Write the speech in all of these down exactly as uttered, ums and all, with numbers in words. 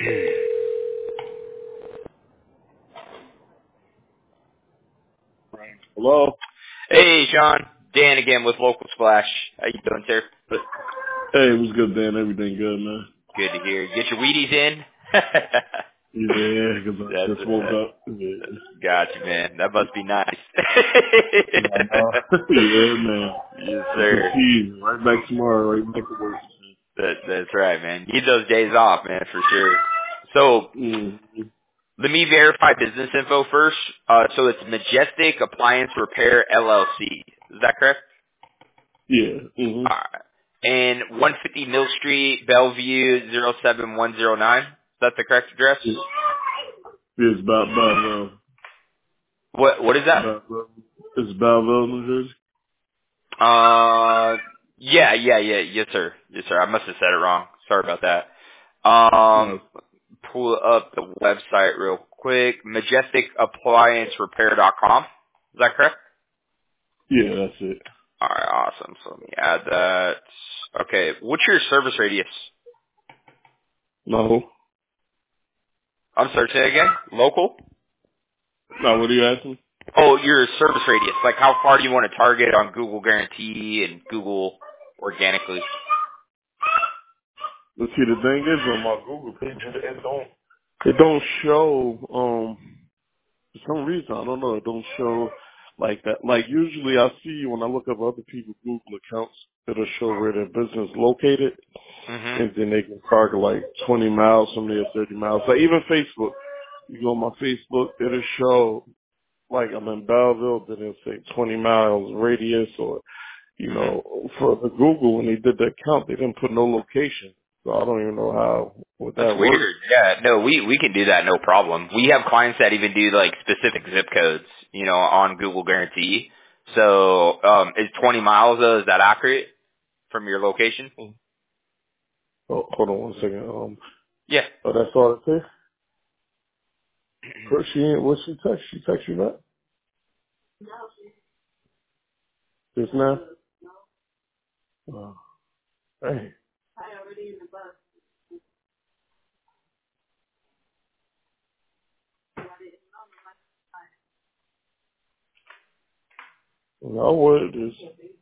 Hello. Hey, Sean. Dan again with Local Splash. How you doing, sir? Hey, it was good, Dan. Everything good, man. Good to hear. Get your Wheaties in. Yeah, because I That's just woke uh, up. Yeah, got you, man. That must be nice. yeah, I know. Yeah, man. Yes, It's a sir. tease. Right back tomorrow. Right back to work. That, that's right, man. Need those days off, man, for sure. So Mm-hmm. let me verify business info first. Uh, so it's Majestic Appliance Repair L L C. Is that correct? Yeah. Mm-hmm. All right. And one fifty Mill Street, Bellevue, zero seven one zero nine. Is that the correct address? Yeah. It's about Belleville. What What is that? Belleville. It's Belleville, New Jersey. Uh, yeah, yeah, yeah, yes, sir, yes, sir. I must have said it wrong. Sorry about that. Um, No. pull up the website real quick. majestic appliance repair dot com. Is that correct? Yeah, that's it. All right, awesome. So let me add that. Okay, what's your service radius? No. I'm sorry, say again. Local? No, what are you asking? Oh, your service radius. Like, how far do you want to target on Google Guarantee and Google organically? But see, the thing is, on my Google page, it it don't, it don't show, um, for some reason, I don't know, it don't show like that. Like usually I see when I look up other people's Google accounts, it'll show where their business is located Mm-hmm. and then they can target like twenty miles, somebody at thirty miles. Like even Facebook, you go on my Facebook, it'll show like I'm in Belleville, then it'll say twenty miles radius or, you Mm-hmm. know, for the Google when they did the account, they didn't put no location. So I don't even know how, would That's that work? weird. Yeah, no, we we can do that, no problem. We have clients that even do like specific zip codes, you know, on Google Guarantee. So, um, is twenty miles though? Is that accurate from your location? Oh, hold on one second. Um, Yeah. oh, that's all it says? First, she ain't, what she text? She text you that? Just now? Oh, hey. No, what it is.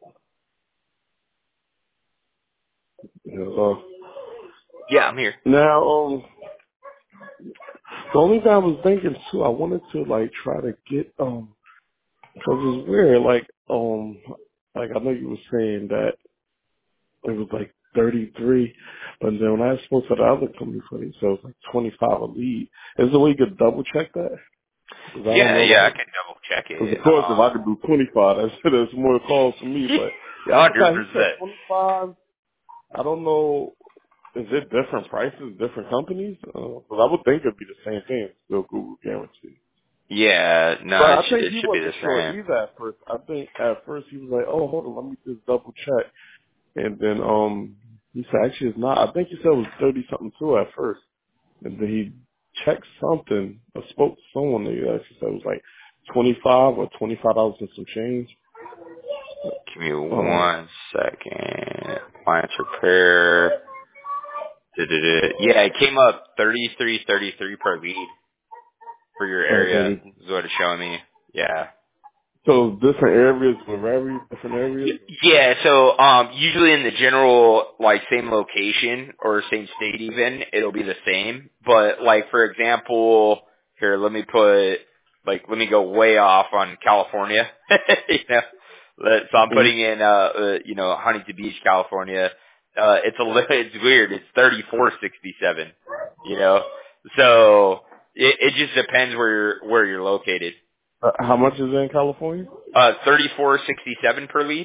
Yeah, uh, Yeah, I'm here. now, um, the only thing I was thinking too, I wanted to like try to get, um, cause it's weird, like, um, like I know you were saying that it was like thirty-three, but then when I spoke to the other company for it, so it was like twenty-five a lead. Is there a way you could double check that? Cause I don't Yeah, know, yeah, I like, can double check cause of it. course if I Um, could do twenty-five, that's, that's more calls for me, but yeah, I hundred forgot, he said percent. twenty-five. I don't know. Is it different prices, different companies? Uh, but I would think it'd be the same thing. Still Google guarantee. Yeah, But no, it I sh- think it he should be wasn't the sure same. either at first. I think at first he was like, "Oh, hold on, let me just double check." And then um, he said, "Actually, it's not." I think he said it was thirty something too at first. And then he checked something or spoke to someone that he actually said it was like twenty five or twenty five dollars and some change. Give me Um, one second. Appliance repair. Da-da-da. Yeah, it came up thirty-three, thirty-three per lead for your uh, area. thirty. Is what it's showing me. Yeah. So different areas with very different areas. Yeah, so um usually in the general like same location or same state even, it'll be the same. But like for example, here let me put like let me go way off on California. you know. Let- So I'm Mm-hmm. putting in uh, uh you know Huntington Beach, California. Uh it's a li- it's weird. It's thirty-four sixty-seven, you know. So it it just depends where you're where you're located. Uh, how much is it in California? Uh thirty-four sixty-seven per lead.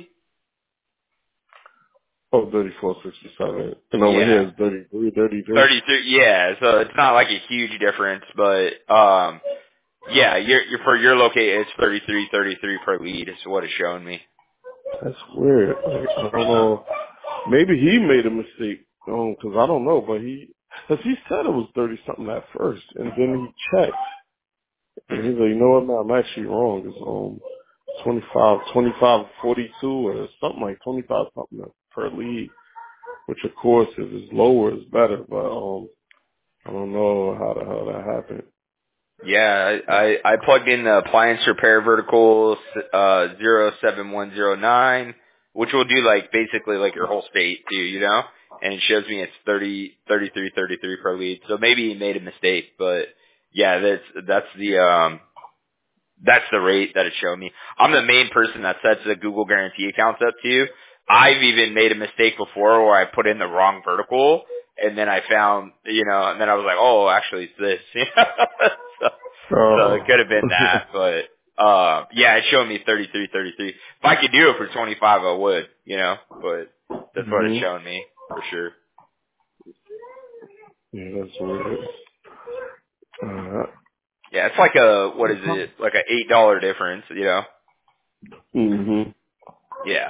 Oh, thirty-four sixty-seven. And over Yeah. here is thirty-three, thirty-three. thirty-three, yeah, so it's not like a huge difference, but, um, yeah, you're, you're, for your locate, it's thirty-three, thirty-three per lead is what it's showing me. That's weird. Like, I don't know. Maybe he made a mistake. Um, cause I don't know, but he, cause he said it was thirty something at first, and then he checked, and Hmm. he's like, you know what? No, I'm actually wrong. It's um twenty-five, twenty-five, forty-two, or something like twenty-five something per lead. Which of course, if it's lower, is better. But um, I don't don't know how the hell that happened. Yeah, I, I, I plugged in the appliance repair vertical, uh, zero seven one zero nine, which will do like basically like your whole state too, you know? And it shows me it's thirty, thirty-three, thirty-three per lead. So maybe he made a mistake, but yeah, that's, that's the, um, that's the rate that it's showing me. I'm the main person that sets the Google Guarantee accounts up to. I've even made a mistake before where I put in the wrong vertical, and then I found, you know, and then I was like, oh, actually it's this. so, so it Oh. could have been that, but uh, yeah, it's showing me thirty-three, thirty-three. If I could do it for twenty-five, I would, you know, but that's what it's hmm showing me for sure. Yeah, that's weird. Uh, Yeah, it's like a what is it? Like a eight dollar difference, you know? hmm Yeah.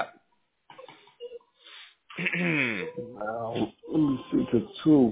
Now, let me see, cause two.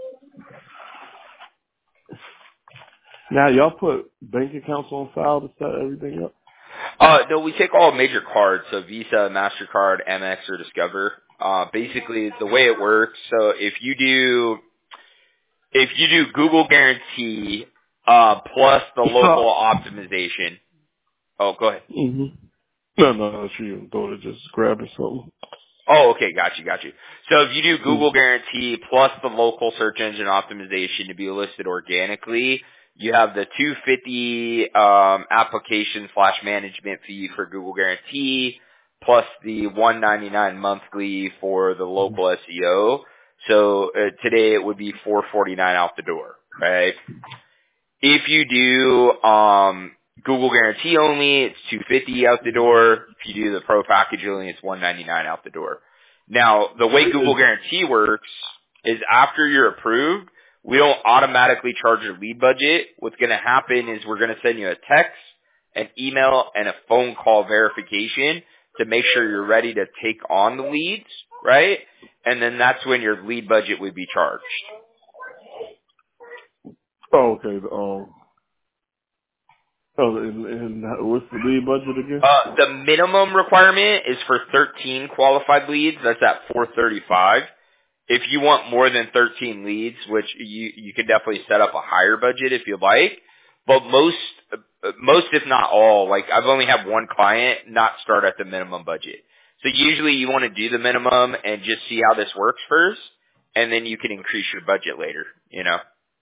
Now y'all put bank accounts on file to set everything up. Uh, no, we take all major cards, so Visa, MasterCard, Amex, or Discover. Uh, basically, the way it works, so if you do, if you do Google Guarantee, uh, plus the local optimization. Oh, go ahead. hmm No, no, no, she and daughter just grabbing something. Oh, okay, got you, got you. So if you do Google Mm-hmm. Guarantee plus the local search engine optimization to be listed organically, you have the two hundred fifty um, application slash management fee for Google Guarantee plus the one ninety-nine monthly for the local S E O. So uh, today it would be four forty-nine out the door, right? If you do um, Google Guarantee only, it's two fifty out the door. If you do the Pro package only, it's one ninety-nine out the door. Now, the way Google Guarantee works is after you're approved, we don't automatically charge your lead budget. What's going to happen is we're going to send you a text, an email, and a phone call verification to make sure you're ready to take on the leads, right? And then that's when your lead budget would be charged. Oh, okay. Um, oh, and, and what's the lead budget again? Uh, the minimum requirement is for thirteen qualified leads. That's at four thirty-five. If you want more than thirteen leads, which you you can definitely set up a higher budget if you like, but most uh, most if not all, like I've only had one client not start at the minimum budget. So usually you want to do the minimum and just see how this works first, and then you can increase your budget later. You know.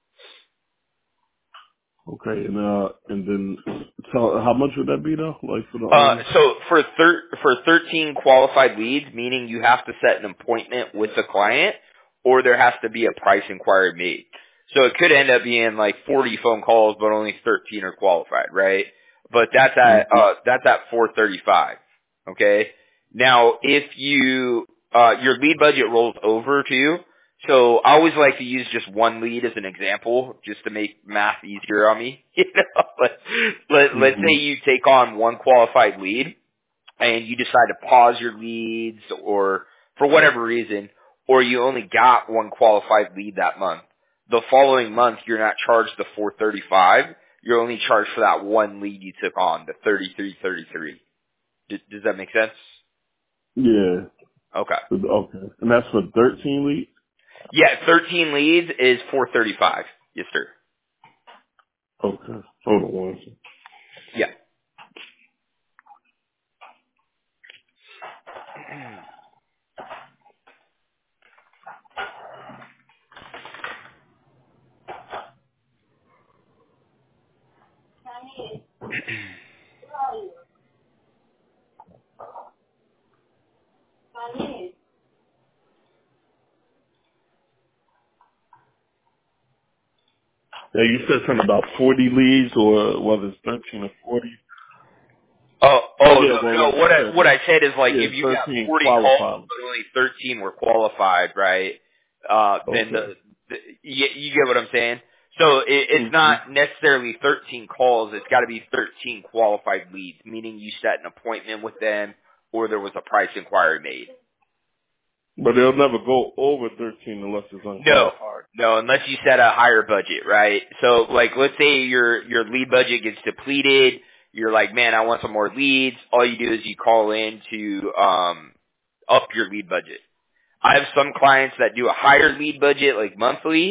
Okay, and uh, and then so how much would that be though? Like for the Uh, um. so for thir- for thirteen qualified leads, meaning you have to set an appointment with the client, or there has to be a price inquiry made. So it could end up being like forty phone calls, but only thirteen are qualified, right? But that's at Mm-hmm. uh, that's at four thirty-five. Okay. Now, if you uh, your lead budget rolls over to you, so I always like to use just one lead as an example, just to make math easier on me. You know, but let, let's say Mm-hmm. you take on one qualified lead and you decide to pause your leads or for whatever reason, or you only got one qualified lead that month. The following month, you're not charged the four thirty-five. You're only charged for that one lead you took on, the thirty-three thirty-three. Does, does that make sense? Yeah. Okay. Okay, and that's for thirteen leads. Yeah, thirteen leads is four thirty-five. Yes, sir. Okay, hold on one second. Yeah. Yeah, you said something about forty leads, or whether it's thirteen or forty. Oh, Oh oh yeah, no, well, no. like you What I said, what I said is like yeah, if you got thirteen forty calls qualified. but only thirteen were qualified, right? Uh, then Okay. the, the you, you get what I'm saying. So it, it's Mm-hmm. not necessarily thirteen calls. It's got to be thirteen qualified leads, meaning you set an appointment with them or there was a price inquiry made. But they'll never go over thirteen unless it's No, unqualified. no, unless you set a higher budget, right? So, like, let's say your your lead budget gets depleted. You're like, man, I want some more leads. All you do is you call in to um, up your lead budget. I have some clients that do a higher lead budget, like monthly,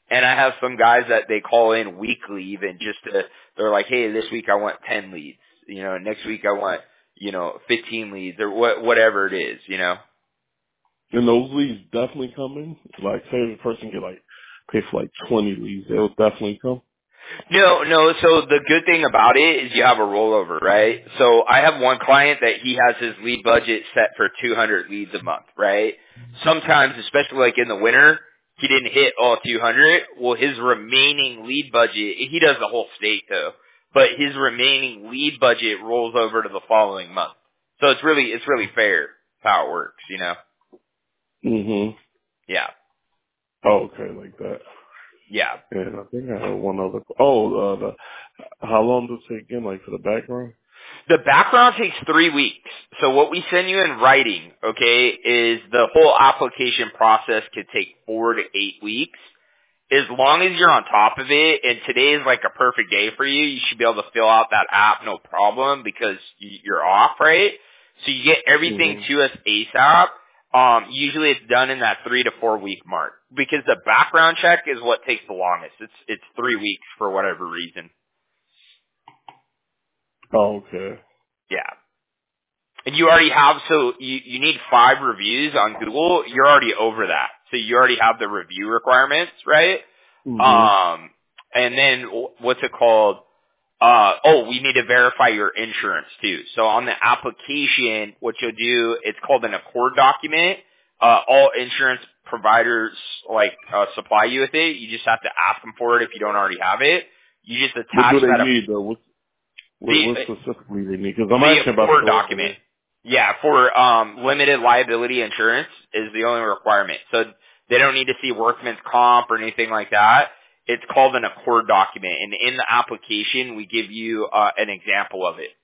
And I have some guys that they call in weekly even just to, they're like, hey, this week I want ten leads. You know, next week I want, you know, fifteen leads or what, whatever it is, you know. And those leads definitely come in. Like, say if a person get like pay for like twenty leads, they'll definitely come. No, no. So the good thing about it is you have a rollover, right? So I have one client that he has his lead budget set for two hundred leads a month, right? Sometimes, especially like in the winter, he didn't hit all two hundred. Well, his remaining lead budget, he does the whole state though, but his remaining lead budget rolls over to the following month. So it's really, it's really fair how it works, you know? Mhm. Yeah. Oh, okay, like that. Yeah. And I think I had one other. Oh, uh, the, how long does it take again? Like for the background? The background takes three weeks. So what we send you in writing, okay, is the whole application process could take four to eight weeks. As long as you're on top of it, and today is like a perfect day for you, you should be able to fill out that app no problem because y- you're off, right? So you get everything Mhm. to us ASAP. Um, usually it's done in that three to four week mark because the background check is what takes the longest. It's it's three weeks for whatever reason. Oh, okay. Yeah. And you already have, so you, you need five reviews on Google. You're already over that. So you already have the review requirements, right? Mhm. Um, and then what's it called? Uh, oh, we need to verify your insurance too. So on the application, what you'll do, it's called an Accord document. Uh, all insurance providers like uh, supply you with it. You just have to ask them for it if you don't already have it. You just What attach do they that up. need though? What what, what The specifically they need? Because I'm the actually about to Accord go over document. there. Yeah, for um limited liability insurance is the only requirement. So they don't need to see workman's comp or anything like that. It's called an Accord document, and in the application we give you uh, an example of it.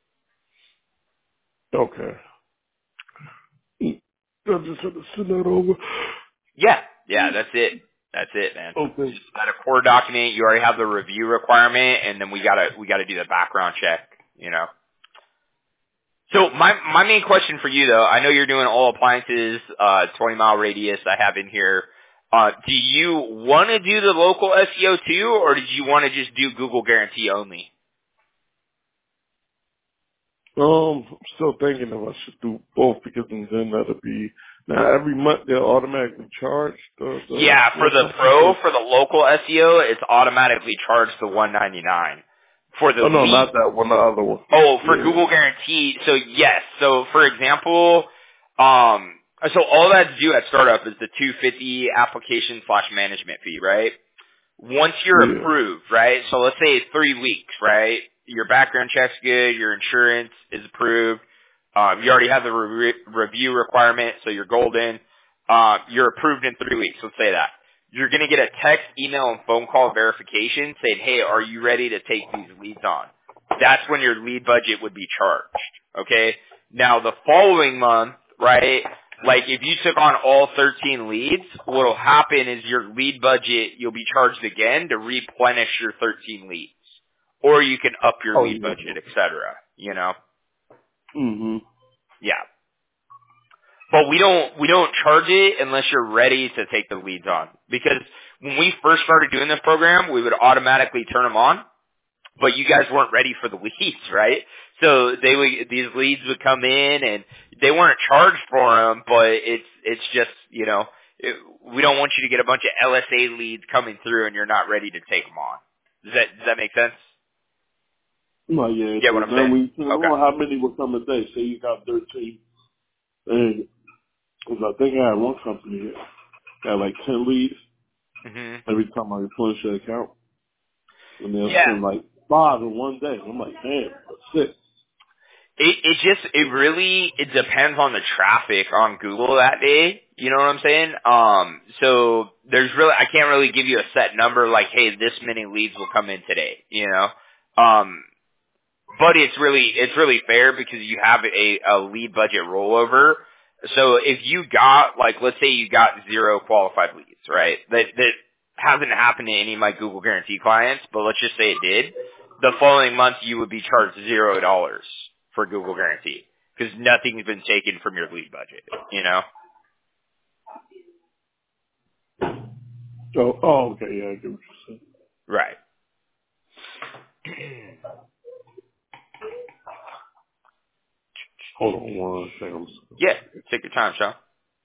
Okay. Mm. I just have to send that over. Yeah, yeah, that's it. That's it, man. It's Okay. just that Accord document. You already have the review requirement, and then we gotta we gotta do the background check. You know. So my my main question for you though, I know you're doing all appliances, uh, twenty mile radius. I have in here. Uh, do you want to do the local S E O too, or did you want to just do Google Guarantee only? Um, I'm still thinking if I should do both because then that'll be now every month they'll automatically charge the the Yeah, for one the company. pro, So, for the local S E O, it's automatically charged the one ninety nine. For the oh no, lead, not that one. The other one. oh, for Yeah. Google Guarantee, so yes. So for example, um, so all that's due at startup is the two fifty application slash management fee, right? Once you're Yeah. approved, right? So let's say it's three weeks, right? Your background check's good, your insurance is approved, um, you already have the re- review requirement, so you're golden. Um, you're approved in three weeks. Let's say that. You're going to get a text, email, and phone call verification saying, "Hey, are you ready to take these leads on?" That's when your lead budget would be charged. Okay. Now the following month, right? Like if you took on all thirteen leads, what'll happen is your lead budget, you'll be charged again to replenish your thirteen leads. Or you can up your Oh lead yeah. budget, et cetera. You know? Mhm. Yeah. But we don't, we don't charge it unless you're ready to take the leads on. Because when we first started doing this program, we would automatically turn them on. But you guys weren't ready for the leads, right? So they would, these leads would come in and they weren't charged for them, but it's, it's just, you know, it, we don't want you to get a bunch of L S A leads coming through and you're not ready to take them on. Does that, does that make sense? No, yeah. You get what So I'm then saying? we turn Okay. on how many will come a day. Say you got thirteen, and because I think I had one company that had like ten leads hmm every time I replenish the account, and they'll Yeah. send like five in one day. I'm like, damn, that's six. It it just it really it depends on the traffic on Google that day. You know what I'm saying? Um, so there's really I can't really give you a set number like, hey, this many leads will come in today. You know, um, but it's really it's really fair because you have a a lead budget rollover. So if you got like let's say you got zero qualified leads, right? That that hasn't happened to any of my Google Guarantee clients, but let's just say it did. The following month you would be charged zero dollars for Google Guarantee because nothing's been taken from your lead budget. You know? Oh, oh, okay, yeah, I get what you said. Right. Hold on one second. I'm Yeah. sorry. Take your time, Sean.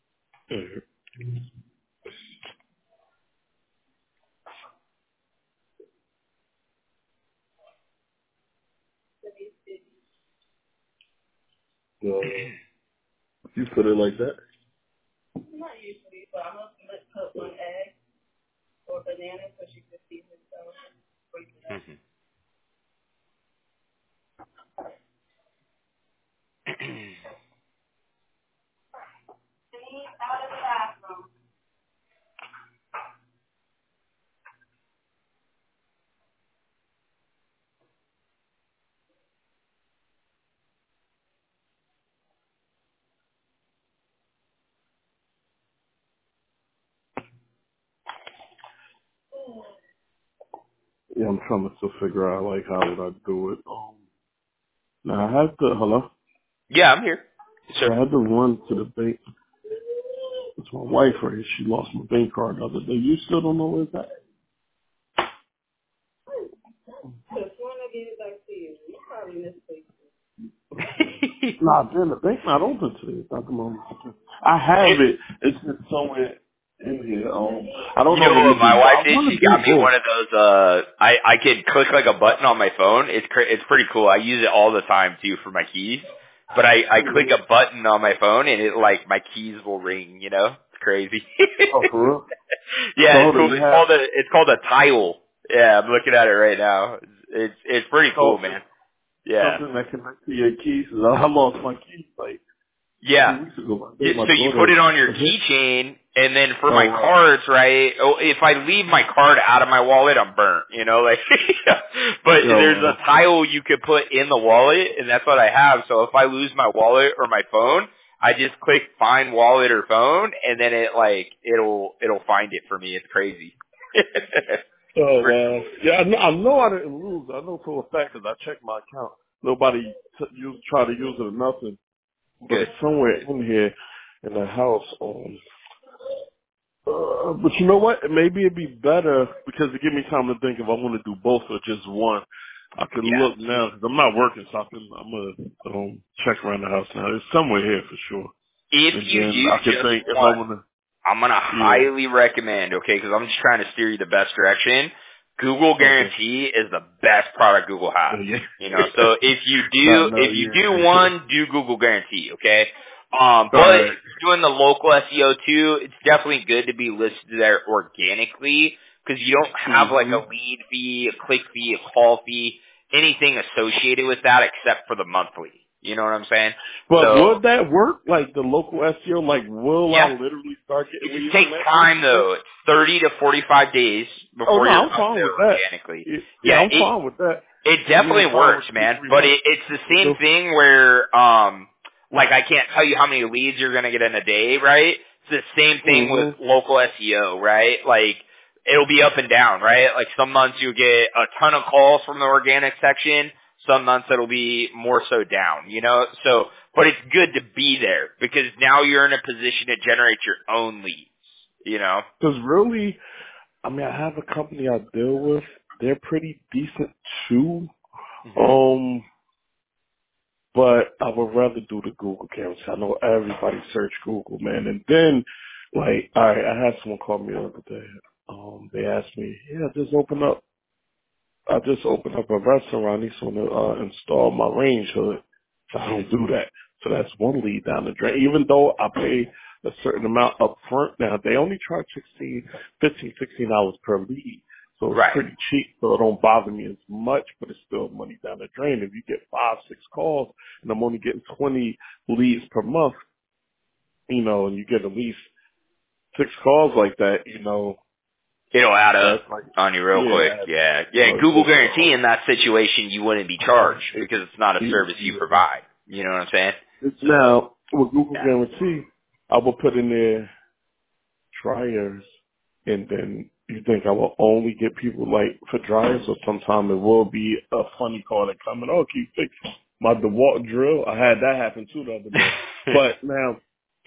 Uh, you put it like that? Mhm. Yeah, I'm trying to still figure out like how would I do it. Um, now I had to hello. Yeah, I'm here. Sure. I had to run to the bank. It's my wife right here. She lost my bank card the other day. You still don't know where it's at? Nah, then the bank's not open today. It's not the moment. I have it. It's just somewhere in here. Um, I don't You know know what what to my do. wife I did? want She to do got me both. one of those. Uh, I I could click like a button on my phone. It's cra- it's pretty cool. I use it all the time too for my keys. But I I click Mm-hmm. a button on my phone and it like my keys will ring. You know, it's crazy. Oh, for real? So Yeah, it's hold on, cool. you It's have called a it's called a tile. Yeah, I'm looking at it right now. It's it's, it's pretty cool, so man. it's Yeah. something that connects to your keys. I lost my keys like Yeah. two weeks ago. I Yeah, think my so you put daughter it on your hit. keychain, and then for my Oh, right. cards, right? Oh, if I leave my card out of my wallet, I'm burnt. You know, like. But Oh, there's a wow. tile you could put in the wallet, and that's what I have. So if I lose my wallet or my phone, I just click find wallet or phone, and then it like it'll it'll find it for me. It's crazy. Oh, Pretty wow. cool. Yeah, I know, I know I didn't lose. I know for a fact because I checked my account. Nobody t- used, tried to use it or nothing. But Good. it's somewhere in here in the house. Um, uh, but you know what? Maybe it'd be better because it give me time to think if I want to do both or just one. I can Yeah. look now because I'm not working, so I can, I'm gonna um, check around the house now. It's somewhere here for sure. If And you then do I can just think if I one. want I'm gonna to. Yeah. highly recommend, okay, because I'm just trying to steer you the best direction. Google Okay. Guarantee is the best product Google Uh, has. You know, yeah. so if you I do, know. if you do Yeah. one, do Google Guarantee, okay? Um, All but if right. you're doing the local S E O too, it's definitely good to be listed there organically because you don't have like Mhm. a lead fee, a click fee, a call fee, anything associated with that except for the monthly. You know what I'm saying? But So would that work? Like the local S E O? Like, will I yeah, literally start it getting just leads takes from that? Yes, time you think? though. It's thirty to forty-five days Oh before no, you're I'm up fine there with that. organically. Yeah, yeah, Yeah, I'm it fine with that. it Give me the definitely time works, with two, man. three But months. it, it's the You same know? thing where um like I can't tell you how many leads you're gonna get in a day, right? It's the same thing with Mhm. local S E O, right? Like it'll be up and down, right? Like some months you get a ton of calls from the organic section, some months it'll be more so down, you know? So but it's good to be there because now you're in a position to generate your own leads, you know? Because really, I mean, I have a company I deal with. They're pretty decent too. Mhm. Um, but I would rather do the Google cameras. I know everybody search Google, man. And then, like, all right, I had someone call me the other day. Um, they asked me, yeah, just open up. I just opened up a restaurant. I need someone to uh, install my range hood. So I don't do that. So that's one lead down the drain. Even though I pay a certain amount up front now, they only charge sixteen, fifteen, sixteen dollars per lead. So it's Right. pretty cheap. So it don't bother me as much, but it's still money down the drain. If you get five, six calls and I'm only getting twenty leads per month, you know, and you get at least six calls like that, you know, It'll add up that's like, on you real quick. yeah, Yeah. you Yeah. know, Google just, Guarantee uh, in that situation, you wouldn't be uh, charged it, because it's not a it, service you yeah. provide. You know what I'm saying? So, Now, with Google yeah. Guarantee, I will put in there dryers, and then you think I will only get people like for dryers, or sometime it will be a funny call that coming, oh, can you fix my DeWalt drill? I had that happen too the other day. But now,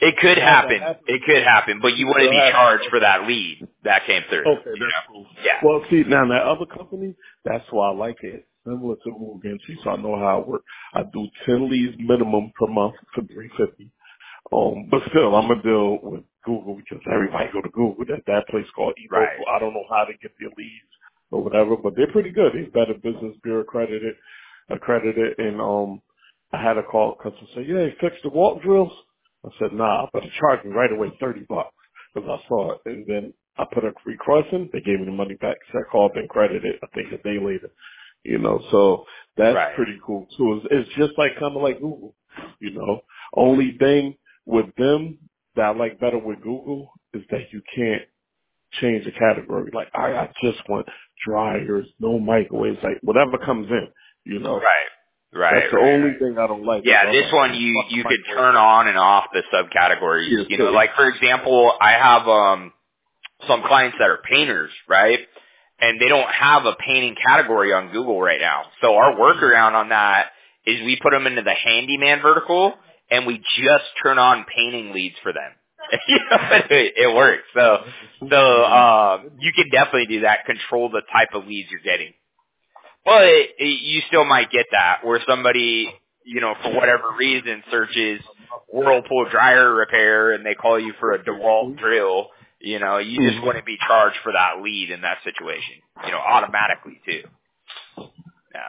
It could Had that happen. happen, It could happen, it but you can wouldn't still be happen. charged for that lead that came through. Okay, You that's know? cool. Yeah. Well, see, now that other company, that's why I like it. Similar to Google Guarantee, so I know how it works. I do ten leads minimum per month for three fifty. Um, but still, I'm gonna deal with Google because everybody go to Google. That that place called eLocal. Right. I don't know how to get their leads or whatever, but they're pretty good. They're Better Business Bureau accredited, accredited. And um, I had a call customer say, "Yeah, you fixed the walk drills." I said, "Nah, but they charged me right away thirty bucks because I saw it." And then I put a request in. They gave me the money back. So that call been credited. I think a day later. You know, so that's Right. pretty cool too. It's, it's just like kind of like Google. You know, only thing with them that I like better with Google is that you can't change the category. Like I, I just want dryers, no microwaves, like whatever comes in, you know. Right. That's Right. the Right. only Right. thing I don't like is Yeah, I'm this like, one man, you fuck a you could microwave. turn on and off the subcategories. Yeah, You know, so, like for example, I have um some clients that are painters, right? And they don't have a painting category on Google right now. So our workaround on that is we put them into the handyman vertical and we just turn on painting leads for them. You know, it, it works. So, so, um, you can definitely do that, control the type of leads you're getting. But you still might get that where somebody, you know, for whatever reason searches Whirlpool dryer repair and they call you for a DeWalt drill. You know, you just Mhm. wouldn't be charged for that lead in that situation. You know, automatically too. Yeah.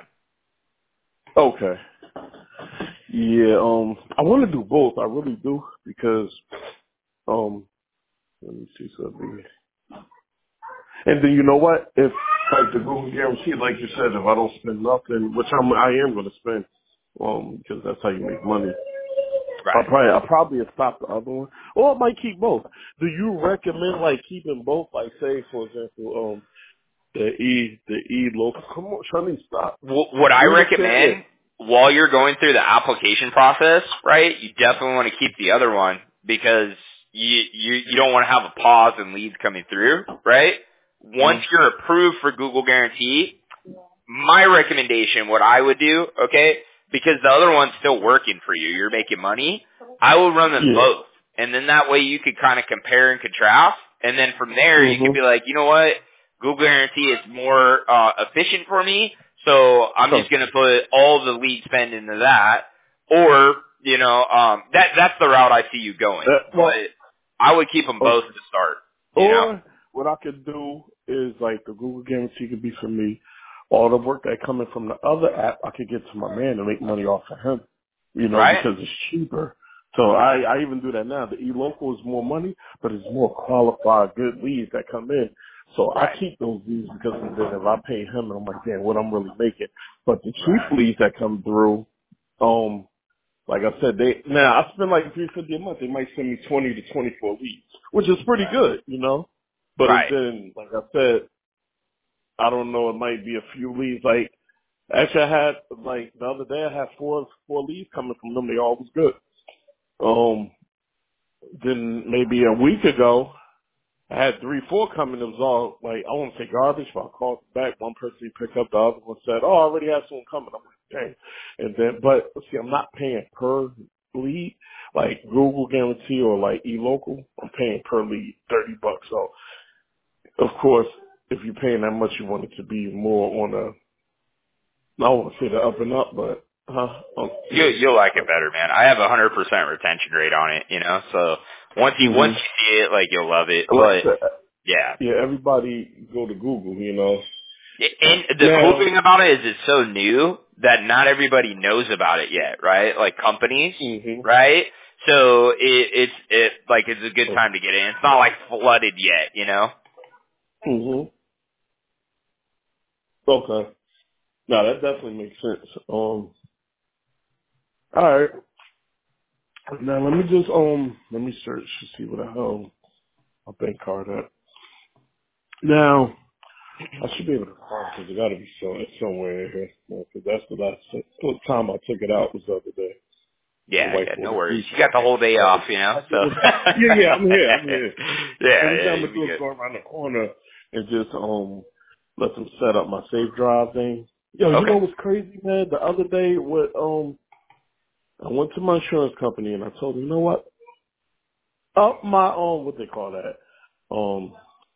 Okay. Yeah, um, I want to do both. I really do because, um, let me see something. And then you know what? If like the Google guarantee, like you said, if I don't spend nothing, which I'm, I am going to spend, um, because that's how you make money. I Right. probably, I probably have stopped the other one, or I might keep both. Do you recommend like keeping both? Like, say, for example, um, the E, the E local. Come on, Shani, stop. Wh- What I Do the ten. Yeah. recommend while you're going through the application process, right? You definitely want to keep the other one because you you you don't want to have a pause in leads coming through, right? Once Mm. you're approved for Google Guarantee, my recommendation, what I would do, okay, because the other one's still working for you, you're making money, I will run them Yeah. both. And then that way you could kind of compare and contrast. And then from there you could Mhm. be like, you know what, Google Guarantee is more uh, efficient for me, so I'm Huh. just going to put all the lead spend into that. Or, you know, um, that that's the route I see you going. Uh, But well, I would keep them both okay. to start, you know? Or what I could do is like the Google guarantee could be for me. All the work that coming from the other app, I could get to my man and make money off of him. You know, Right? because it's cheaper. So I, I even do that now. The e-local is more money, but it's more qualified, good leads that come in. So I Right. keep those leads because then if I pay him, I'm like, damn, what I'm really making. But the Right. cheap leads that come through, um, like I said, they now I spend like three fifty a month. They might send me twenty to twenty four leads, which is pretty Right. good, you know. But it Right. then, like I said, I don't know. It might be a few leads. Like actually, I had like the other day, I had four four leads coming from them. They all was good. Um, then maybe a week ago, I had three, four coming. It was all like, I won't say garbage, but I called back. One person picked up, the other one said, oh, I already had someone coming. I'm like, dang. And then, but see, I'm not paying per lead, like Google guarantee or like eLocal. I'm paying per lead, thirty bucks. So, of course, if you're paying that much, you want it to be more on a, I don't want to say the up and up, but, huh? Um, You yeah. you'll like it better, man. I have a hundred percent retention rate on it, you know. So once you once Mm-hmm. you see it, like you'll love it. Like I But said, yeah, yeah, everybody go to Google, you know. and the cool Now, thing about it is it's so new that not everybody knows about it yet, right? Like companies, hmm right? So it, it's it like it's a good time to get in. It's not like flooded yet, you know. hmm Okay. No, that definitely makes sense. Um, all right. Now let me just um let me search to see what the hell my bank card at. Now I should be able to find because it got to be so it's somewhere in here. Because that's the last the time I took it out was the other day. My Yeah, wife yeah, no ordered worries. food You for got the me. whole day So off, you know. I So did it. Yeah, yeah, I'm here. I'm here. yeah, Every yeah, time I you'll be do is good. go around the corner and just um let them set up my safe drive thing. Yo, you know Okay. what's crazy, man? The other day, what um I went to my insurance company and I told them, you know what? up my own, what they call that? Um,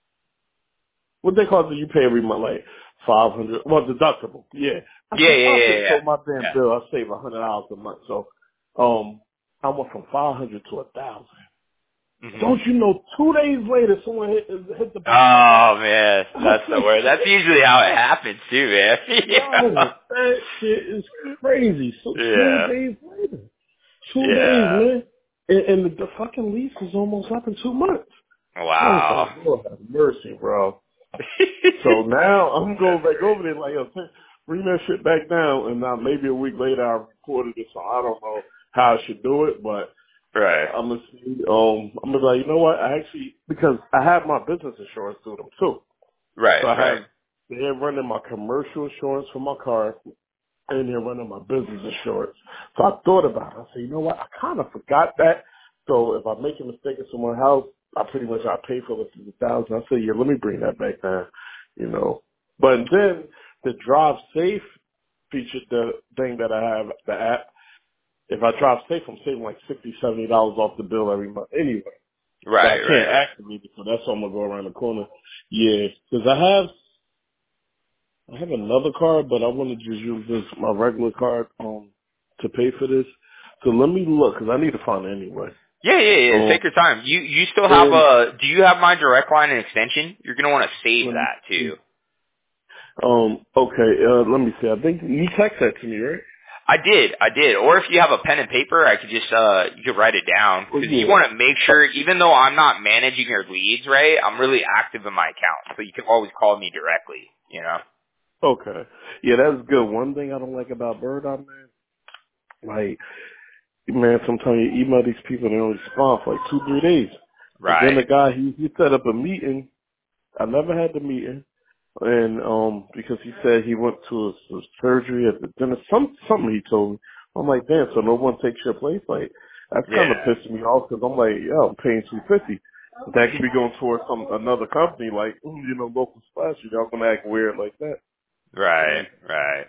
what they call it? You pay every month, like five hundred. Well, deductible. Yeah. I Yeah, said, yeah, fuck yeah, it. yeah. So my damn bill, I save a hundred dollars a month. So, um, I went from five hundred to a thousand. Yeah. hmm Don't you know? Two days later, someone hit hit the back of my car. Oh man, I that's the said, word. That's usually how it happens too, man. yo, that shit is crazy. So two yeah. days later, two days, Yeah. man, and, and the, the fucking lease is almost up in two months. Yeah. I was Wow. like, Lord have mercy, bro. So now I'm going back over there like, yo, t- bring that shit back down. And now maybe a week later I reported it, so I don't know how I should do it, but right. I'm gonna see. Um, I'm gonna be like, you know what? I actually because I have my business insurance through them too. Right. So I Right. have they're running my commercial insurance for my car, and they're running my business insurance. So I thought about it. I said, you know what? I kind of forgot that. So if I make a mistake in someone's house, I pretty much I pay for it for a thousand. I said, yeah, let me bring that back down, you know. But then the drive safe feature, the thing that I have, the app. If I drive safe, I'm saving like sixty, seventy dollars off the bill every month anyway. But I Right. can't Right. Right. activate it, so that's why I'm gonna go around the corner. Yeah, because I have I have another card, but I want to just use this my regular card um to pay for this. So let me look because I need to find it anyway. Yeah, yeah, yeah. Um, Take your time. You you still have and a? Do you have my direct line and extension? You're gonna want to save let me that too. see. Um, okay, uh, let me see. I think you text that to me, right? I did, I did. Or if you have a pen and paper, I could just uh you could write it down Oh because you yeah. want to make sure, even though I'm not managing your leads, right? I'm really active in my account, so you can always call me directly. You know. Okay. Yeah, that's good. One thing I don't like about Bird on man, like man, sometimes you email these people and they don't respond for like two, three days. And then Right. the guy he he set up a meeting. I never had the meeting. And um because he said he went to a, a surgery at the dentist, some something he told me. I'm like, damn, so no one takes your place? Like that's kind of Yeah. pissing me off because I'm like, yo, I'm paying two fifty. That could be going towards some another company like you know local splash. Y'all gonna act weird like that. Right. Um, Right.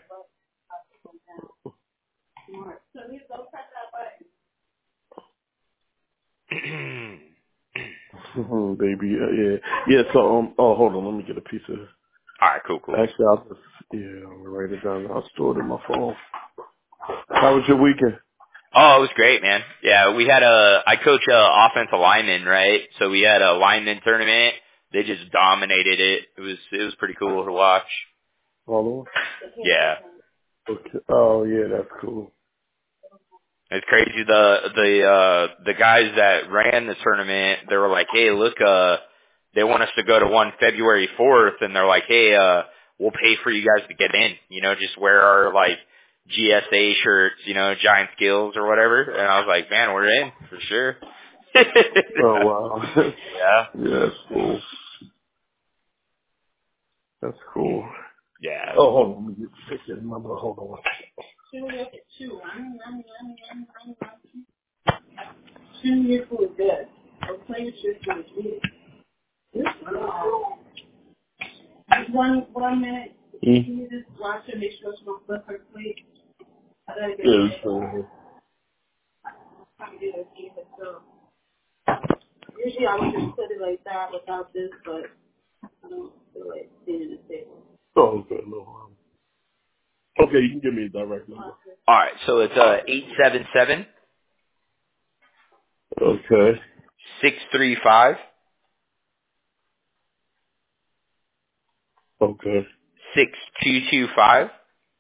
baby, uh, yeah, yeah. So um, oh, hold on, let me get a piece of. All right. Cool. Cool. Actually, I'll just yeah, I'm gonna write it down. I'll store it in my phone. How was your weekend? Oh, it was great, man. Yeah, we had a. I coach a offensive lineman, right? So we had a lineman tournament. They just dominated it. It was it was pretty cool to watch. All on. Yeah. Okay. Oh yeah, that's cool. It's crazy. The the uh the guys that ran the tournament, they were like, "Hey, look, uh, they want us to go to one February fourth, and they're like, "Hey, uh, we'll pay for you guys to get in. You know, just wear our like G S A shirts, you know, Giant Skills or whatever." And I was like, "Man, we're in for sure." Oh wow. yeah, Yeah, that's cool. That's cool. yeah. Oh, hold on. Let me get fix it. Remember, hold on. Chew your food good. Don't play with your food. Just one, one minute. Mm. Can you just watch her, make sure she don't flip her plate? I gotta get yeah, it's fine. I can do this even so. Usually I would just put it like that without this, but I don't feel like seeing the table. Oh, okay, no harm. Okay, you can give me a direct number. All right, so it's uh eight seven seven Okay. six three five Okay. six two two five.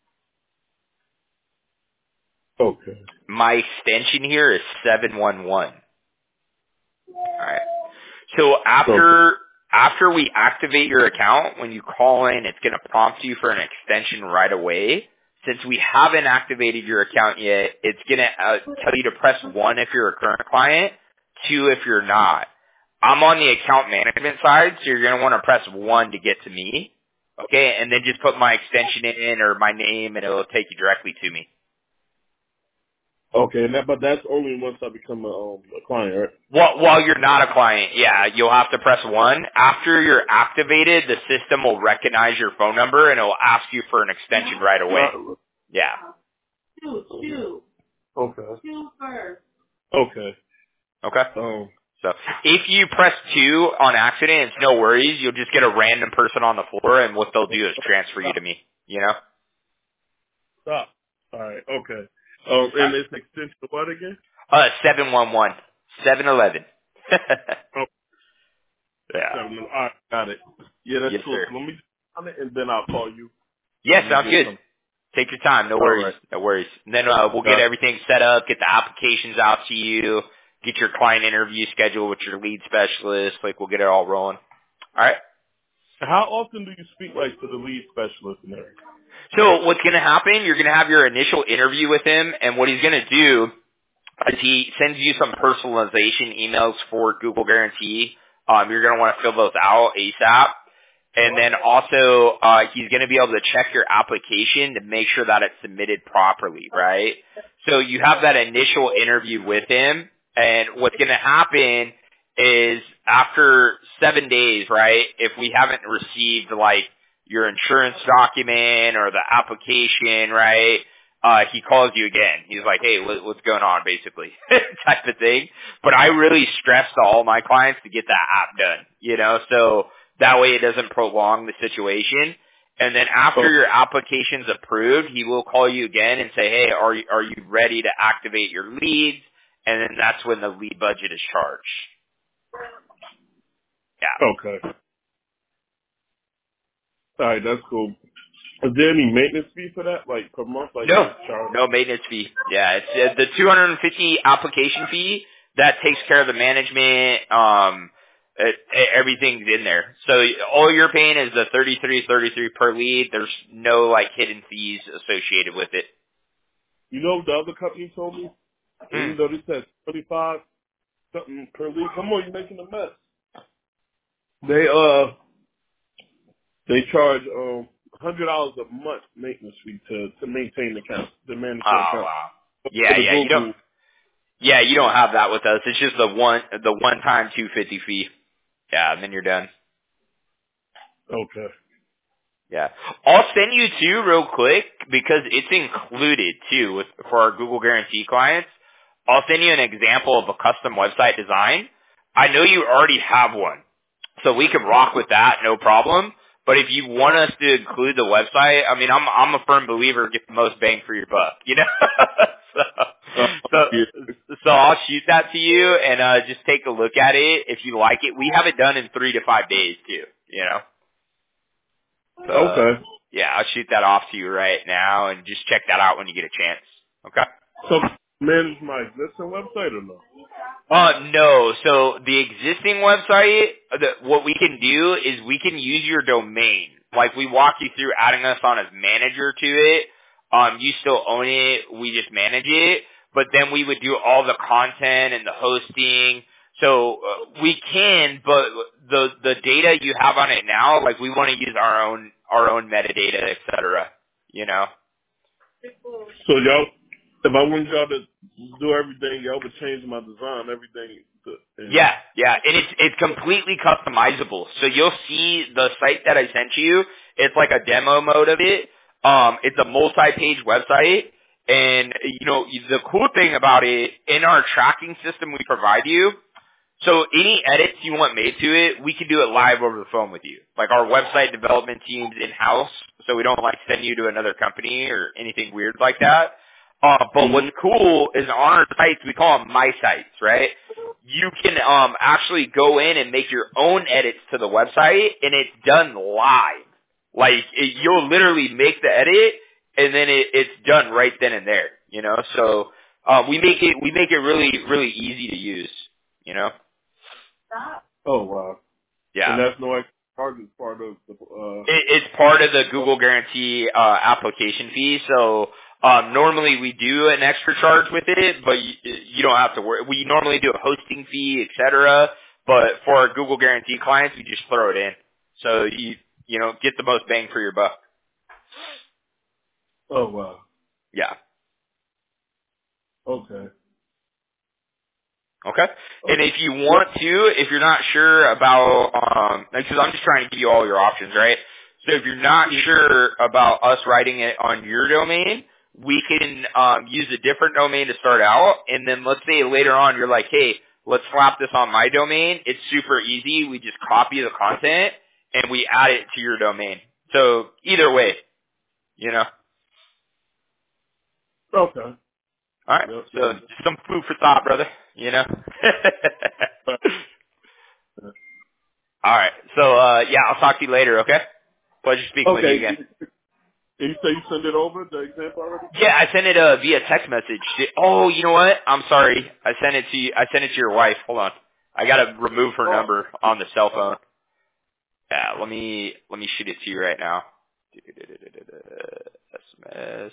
Okay. My extension here is seven one one. All right. So Okay. after after we activate your account, when you call in, it's going to prompt you for an extension right away. Since we haven't activated your account yet, it's going to uh, tell you to press one if you're a current client, two if you're not. I'm on the account management side, so you're going to want to press one to get to me. Okay, and then just put my extension in or my name, and it'll take you directly to me. Okay, and that, but that's only once I become a, um, a client, right? Well, while you're not a client, yeah, you'll have to press one. After you're activated, the system will recognize your phone number and it will ask you for an extension right away. Not, Yeah. two, two. Okay. Two first. Okay. Okay. Um, So if you press two on accident, it's no worries. You'll just get a random person on the floor, and what they'll do is transfer you Stop. to me. You know? Stop. All right. Okay. Um, and it's extension what again? Uh, seven one one, seven eleven. Oh, Yeah. seven. All right. Got it. Yeah, that's Yes, cool. sir. So let me on it, and then I'll call you Yeah, when we sounds get good. some. Take your time. No All worries. right. No worries. And then uh, we'll get Got it. everything set up, get the applications out to you, get your client interview scheduled with your lead specialist. Like, we'll get it all rolling. All right? How often do you speak like to the lead specialist and everything? So what's going to happen, you're going to have your initial interview with him, and what he's going to do is he sends you some personalization emails for Google Guarantee. Um, you're going to want to fill those out ASAP. And then also, uh, he's going to be able to check your application to make sure that it's submitted properly, right? So you have that initial interview with him, and what's going to happen is after seven days, right, if we haven't received, like, your insurance document or the application, right, uh, he calls you again. He's like, hey, what, what's going on, basically, type of thing. But I really stress to all my clients to get that app done, you know, so that way it doesn't prolong the situation. And then Oh, after your application's approved, he will call you again and say, hey, are you, are you ready to activate your leads? And then that's when the lead budget is charged. Yeah. okay. All right, that's cool. Is there any maintenance fee for that, like per month, like you No, just charge? no maintenance fee. Yeah, it's uh, the two hundred fifty application fee that takes care of the management. Um, it, everything's in there. So all you're paying is the thirty-three, thirty-three per lead. There's no like hidden fees associated with it. You know what the other company told me? Hmm. Even though they said twenty-five something per lead, come on, you're making a mess. They uh they charge um hundred dollars a month maintenance fee to to maintain the account, to manage the Oh account. wow. For Yeah, the yeah. You don't. Google. Yeah, you don't have that with us. It's just the one, the one time two fifty fee. Yeah, and then you're done. Okay. Yeah. I'll send you two real quick because it's included too with, for our Google Guarantee clients. I'll send you an example of a custom website design. I know you already have one, so we can rock with that, no problem. But if you want us to include the website, I mean, I'm I'm a firm believer get the most bang for your buck, you know. so, Uh, yeah. so so I'll shoot that to you and uh just take a look at it if you like it. We have it done in three to five days too, you know. So Okay. yeah, I'll shoot that off to you right now and just check that out when you get a chance. Okay. So manage my existing website or no? Uh, no. So the existing website, the, what we can do is we can use your domain. Like we walk you through adding us on as manager to it. Um, you still own it. We just manage it. But then we would do all the content and the hosting. So uh, we can, but the the data you have on it now, like we want to use our own our own metadata, et cetera. You know. So y'all, if I want y'all to do everything, y'all would change my design, everything. To, and Yeah, yeah, and it's it's completely customizable. So you'll see the site that I sent you. It's like a demo mode of it. Um, it's a multi-page website, and you know the cool thing about it in our tracking system we provide you. So any edits you want made to it, we can do it live over the phone with you. Like our website development team's in-house, so we don't like send you to another company or anything weird like that. Uh, but what's hmm cool is on our sites, we call them my sites, right? You can um, actually go in and make your own edits to the website, and it's done live. Like it, you'll literally make the edit, and then it, it's done right then and there. You know, so uh, we make it we make it really really easy to use. You know. oh wow, Yeah. and that's no extra charge as part of the. Uh, It, it's part of the Google Guarantee uh, application fee. So um, normally we do an extra charge with it, but you, you don't have to worry. We normally do a hosting fee, et cetera. But for our Google Guarantee clients, we just throw it in. So you you know get the most bang for your buck. oh wow, Yeah. okay, Okay. And okay, if you yep. want to, if you're not sure about, um, because I'm just trying to give you all your options, right? So if you're not sure about us writing it on your domain, we can um, use a different domain to start out, and then let's say later on you're like, hey, let's slap this on my domain. It's super easy. We just copy the content and we add it to your domain. So either way, you know. Okay. All right. Yep. So Yep. just some food for thought, brother. You know. All right. So uh yeah, I'll talk to you later. Okay. Pleasure speaking with you Okay. again. You say you send it over the example already? Yeah, I sent it uh, via text message. Oh, you know what? I'm sorry. I sent it to you. I sent it to your wife. Hold on. I gotta remove her Oh. number on the cell phone. Yeah, let me let me shoot it to you right now. S M S.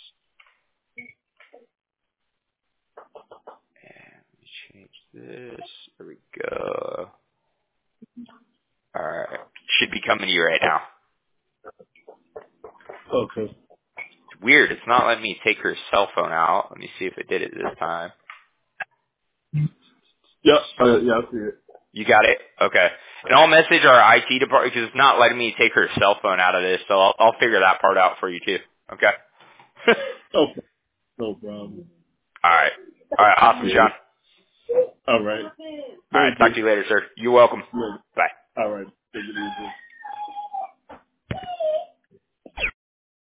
And let me change this. There we go. All right. Should be coming to you right now. Okay. It's weird. It's not letting me take her cell phone out. Let me see if it did it this time. Yep. Uh, yeah, I see it. You got it? Okay. And I'll message our I T department because it's not letting me take her cell phone out of this, so I'll, I'll figure that part out for you too. Okay? Okay. No problem. All right. All right. Awesome, Yeah. Sean. All right. All right. Thank Talk you. to you later, sir. You're welcome. Yeah. Bye. All right.